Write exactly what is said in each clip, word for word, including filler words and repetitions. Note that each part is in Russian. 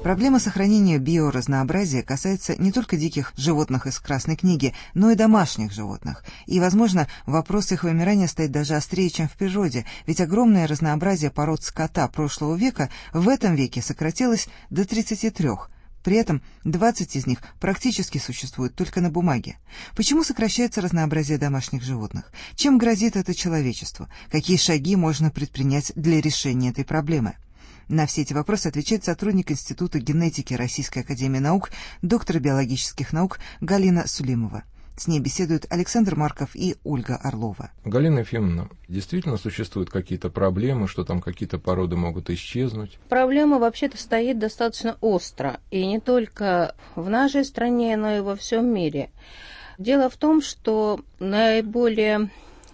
Проблема сохранения биоразнообразия касается не только диких животных из Красной книги, но и домашних животных. И, возможно, вопрос их вымирания стоит даже острее, чем в природе, ведь огромное разнообразие пород скота прошлого века в этом веке сократилось до тридцати трёх. При этом двадцать из них практически существуют только на бумаге. Почему сокращается разнообразие домашних животных? Чем грозит это человечеству? Какие шаги можно предпринять для решения этой проблемы? На все эти вопросы отвечает сотрудник Института генетики Российской академии наук, доктор биологических наук Галина Сулимова. С ней беседуют Александр Марков и Ольга Орлова. Галина Ефимовна, действительно существуют какие-то проблемы, что там какие-то породы могут исчезнуть? Проблема вообще-то стоит достаточно остро, и не только в нашей стране, но и во всем мире. Дело в том, что наиболее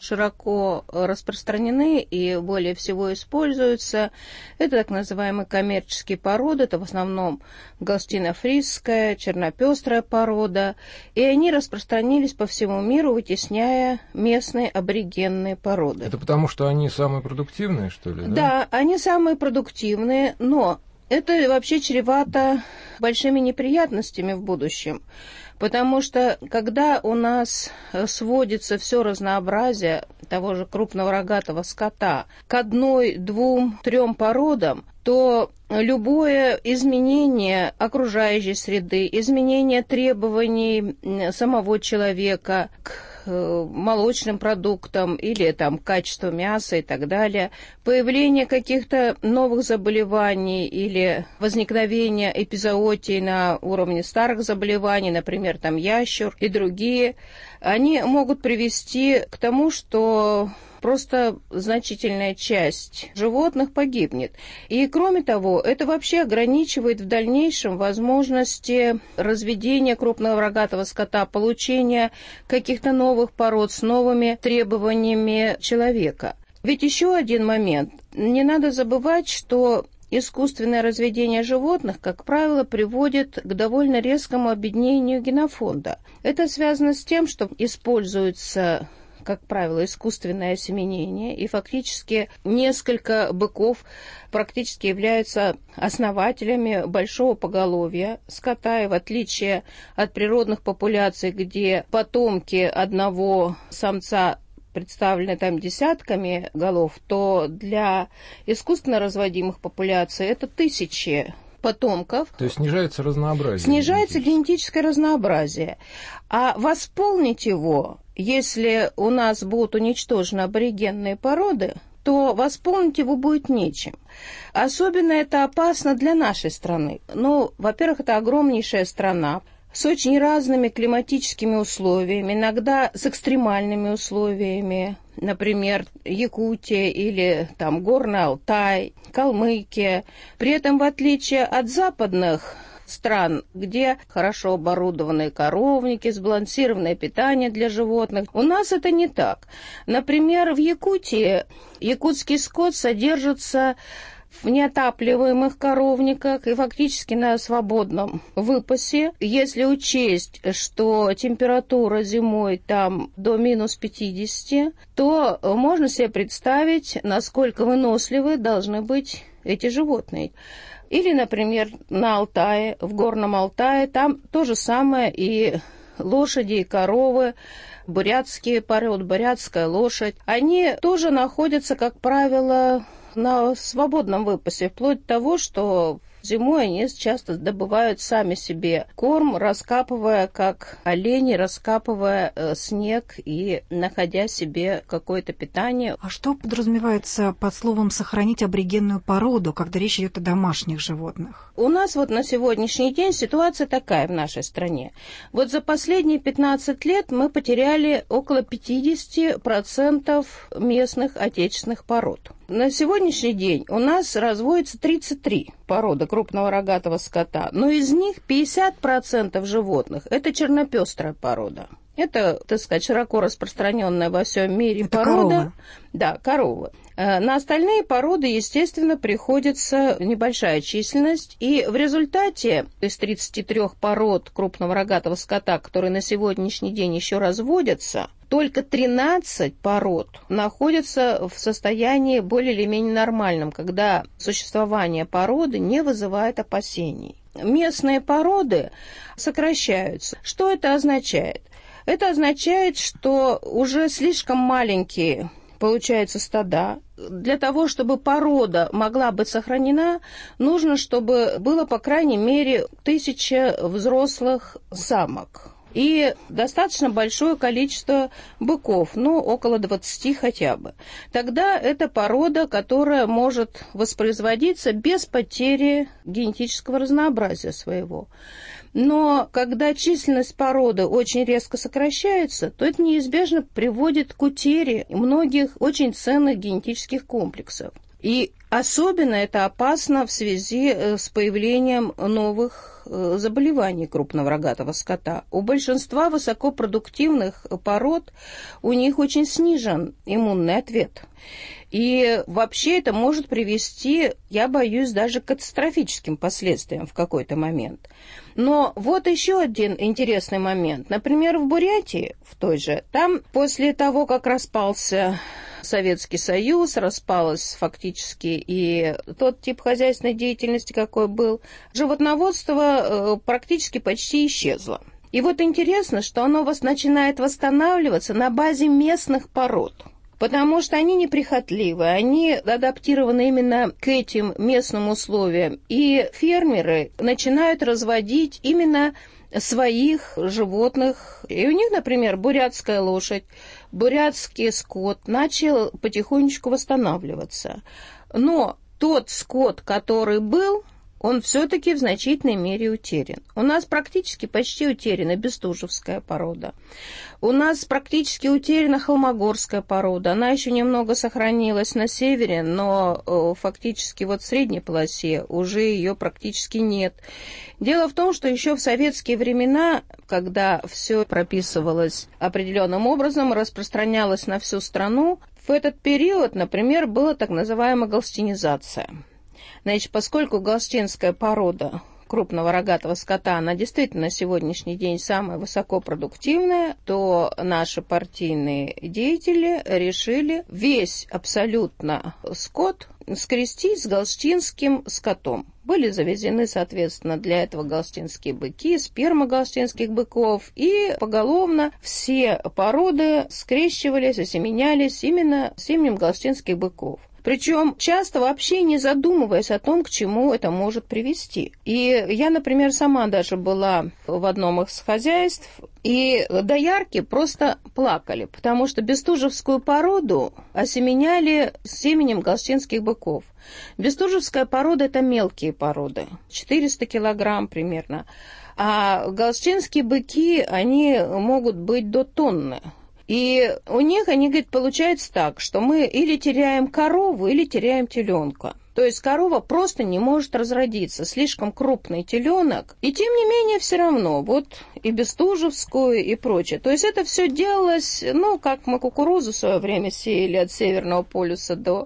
широко распространены и более всего используются. Это так называемые коммерческие породы, это в основном галштино-фрисская, чернопестрая порода, и они распространились по всему миру, вытесняя местные аборигенные породы. Это потому, что они самые продуктивные, что ли? Да, да, они самые продуктивные, но это вообще чревато большими неприятностями в будущем. Потому что, когда у нас сводится все разнообразие того же крупного рогатого скота к одной, двум, трем породам, то любое изменение окружающей среды, изменение требований самого человека к молочным продуктам или там качеству мяса и так далее, появление каких-то новых заболеваний или возникновение эпизоотий на уровне старых заболеваний, например, там ящур и другие, они могут привести к тому, что просто значительная часть животных погибнет. И, кроме того, это вообще ограничивает в дальнейшем возможности разведения крупного рогатого скота, получения каких-то новых пород с новыми требованиями человека. Ведь еще один момент. Не надо забывать, что искусственное разведение животных, как правило, приводит к довольно резкому обеднению генофонда. Это связано с тем, что используется, как правило, искусственное осеменение, и фактически несколько быков практически являются основателями большого поголовья скота, и в отличие от природных популяций, где потомки одного самца представлены там десятками голов, то для искусственно разводимых популяций это тысячи потомков. То есть снижается разнообразие. Снижается генетическое разнообразие. А восполнить его, если у нас будут уничтожены аборигенные породы, то восполнить его будет нечем. Особенно это опасно для нашей страны. Ну, во-первых, это огромнейшая страна с очень разными климатическими условиями, иногда с экстремальными условиями, например, Якутия или там Горный Алтай, Калмыкия. При этом, в отличие от западных стран, где хорошо оборудованные коровники, сбалансированное питание для животных, у нас это не так. Например, в Якутии якутский скот содержится в неотапливаемых коровниках и фактически на свободном выпасе. Если учесть, что температура зимой там до минус пятидесяти, то можно себе представить, насколько выносливы должны быть эти животные. Или, например, на Алтае, в Горном Алтае, там то же самое и лошади, и коровы, бурятские породы, бурятская лошадь. Они тоже находятся, как правило, на свободном выпасе, вплоть до того, что зимой они часто добывают сами себе корм, раскапывая, как олени, раскапывая э, снег и находя себе какое-то питание. А что подразумевается под словом «сохранить аборигенную породу», когда речь идет о домашних животных? У нас вот на сегодняшний день ситуация такая в нашей стране. Вот за последние пятнадцать лет мы потеряли около пятьдесят процентов местных отечественных пород. На сегодняшний день у нас разводится тридцать три породы крупного рогатого скота, но из них пятьдесят процентов животных – это чернопестрая порода. Это, так сказать, широко распространенная во всем мире это порода. Коровы. Да, коровы. На остальные породы, естественно, приходится небольшая численность, и в результате из тридцати трёх пород крупного рогатого скота, которые на сегодняшний день еще разводятся, только тринадцать пород находятся в состоянии более или менее нормальном, когда существование породы не вызывает опасений. местные породы сокращаются. Что это означает? Это означает, что уже слишком маленькие получаются стада. Для того, чтобы порода могла быть сохранена, нужно, чтобы было, по крайней мере, тысяча взрослых самок. И достаточно большое количество быков, ну, около двадцати хотя бы. Тогда это порода, которая может воспроизводиться без потери генетического разнообразия своего. Но когда численность породы очень резко сокращается, то это неизбежно приводит к утере многих очень ценных генетических комплексов. И особенно это опасно в связи с появлением новых заболеваний крупного рогатого скота. У большинства высокопродуктивных пород у них очень снижен иммунный ответ. И вообще это может привести, я боюсь, даже к катастрофическим последствиям в какой-то момент. Но вот еще один интересный момент. Например, в Бурятии, в той же, там после того, как распался Советский Союз, распалось фактически и тот тип хозяйственной деятельности, какой был, животноводство практически почти исчезло. И вот интересно, что оно вас начинает восстанавливаться на базе местных пород. Потому что они неприхотливы, они адаптированы именно к этим местным условиям. И фермеры начинают разводить именно своих животных. И у них, например, бурятская лошадь, бурятский скот начал потихонечку восстанавливаться. Но тот скот, который был, он все-таки в значительной мере утерян. У нас практически почти утеряна бестужевская порода. У нас практически утеряна холмогорская порода. Она еще немного сохранилась на севере, но э, фактически вот в средней полосе уже ее практически нет. Дело в том, что еще в советские времена, когда все прописывалось определенным образом, распространялось на всю страну, в этот период, например, была так называемая галстинизация. Значит, поскольку галштинская порода крупного рогатого скота, она действительно на сегодняшний день самая высокопродуктивная, то наши партийные деятели решили весь абсолютно скот скрестить с галштинским скотом. Были завезены, соответственно, для этого галштинские быки, сперма галштинских быков, и поголовно все породы скрещивались, осеменялись именно семенем галштинских быков. Причем часто вообще не задумываясь о том, к чему это может привести. И я, например, сама даже была в одном из хозяйств, и доярки просто плакали, потому что бестужевскую породу осеменяли семенем галштинских быков. Бестужевская порода – это мелкие породы, четыреста килограмм примерно. А галштинские быки, они могут быть до тонны. И у них, они говорят, получается так, что мы или теряем корову, или теряем теленка. То есть корова просто не может разродиться, слишком крупный теленок. И тем не менее все равно, вот и бестужевскую, и прочее. То есть это все делалось, ну, как мы кукурузу в свое время сеяли от Северного полюса до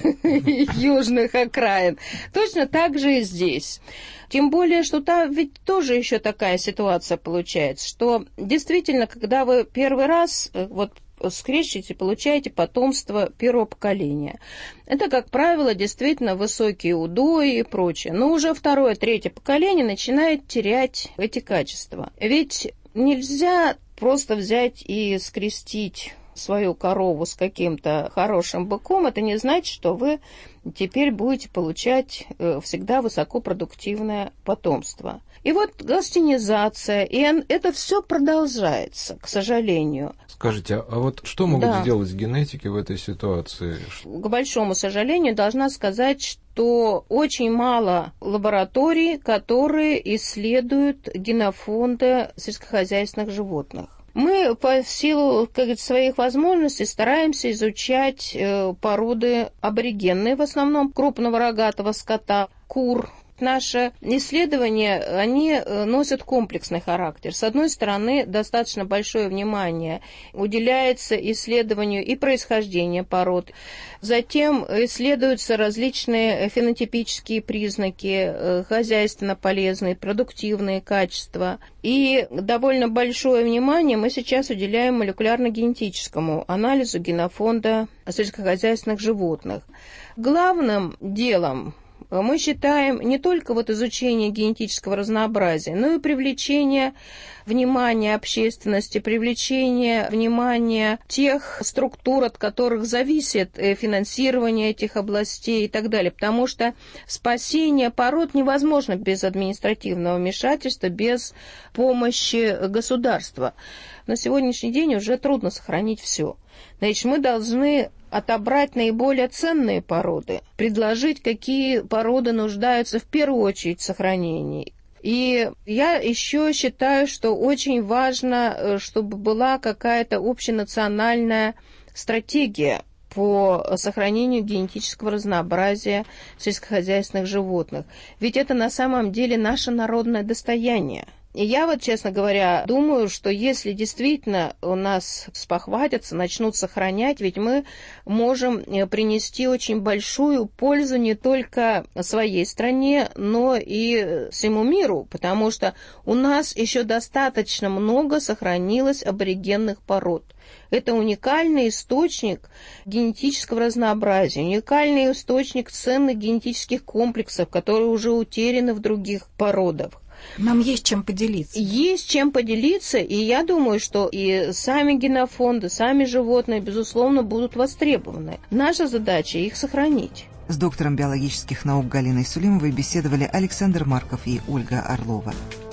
южных окраин. Точно так же и здесь. Тем более, что там ведь тоже еще такая ситуация получается, что действительно, когда вы первый раз вот скрещиваете, получаете потомство первого поколения. Это, как правило, действительно высокие удои и прочее. Но уже второе, третье поколение начинает терять эти качества. Ведь нельзя просто взять и скрестить свою корову с каким-то хорошим быком. Это не значит, что вы теперь будете получать всегда высокопродуктивное потомство. И вот галштинизация, и это все продолжается, к сожалению. Скажите, а вот что могут да. сделать генетики в этой ситуации? К большому сожалению, должна сказать, что очень мало лабораторий, которые исследуют генофонды сельскохозяйственных животных. Мы по силу, как говорится, своих возможностей стараемся изучать э, породы аборигенные, в основном крупного рогатого скота, кур. Наши исследования, они носят комплексный характер. С одной стороны, достаточно большое внимание уделяется исследованию и происхождения пород. Затем исследуются различные фенотипические признаки, хозяйственно полезные, продуктивные качества. И довольно большое внимание мы сейчас уделяем молекулярно-генетическому анализу генофонда сельскохозяйственных животных. Главным делом Мы считаем не только вот изучение генетического разнообразия, но и привлечение внимания общественности, привлечение внимания тех структур, от которых зависит финансирование этих областей и так далее. Потому что спасение пород невозможно без административного вмешательства, без помощи государства. На сегодняшний день уже трудно сохранить все. Значит, мы должны отобрать наиболее ценные породы, предложить, какие породы нуждаются в первую очередь в сохранении. И я еще считаю, что очень важно, чтобы была какая-то общенациональная стратегия по сохранению генетического разнообразия сельскохозяйственных животных. Ведь это на самом деле наше народное достояние. И я вот, честно говоря, думаю, что если действительно у нас спохватятся, начнут сохранять, ведь мы можем принести очень большую пользу не только своей стране, но и всему миру, потому что у нас еще достаточно много сохранилось аборигенных пород. Это уникальный источник генетического разнообразия, уникальный источник ценных генетических комплексов, которые уже утеряны в других породах. Нам есть чем поделиться. Есть чем поделиться, и я думаю, что и сами генофонды, сами животные, безусловно, будут востребованы. Наша задача их сохранить. С доктором биологических наук Галиной Сулимовой беседовали Александр Марков и Ольга Орлова.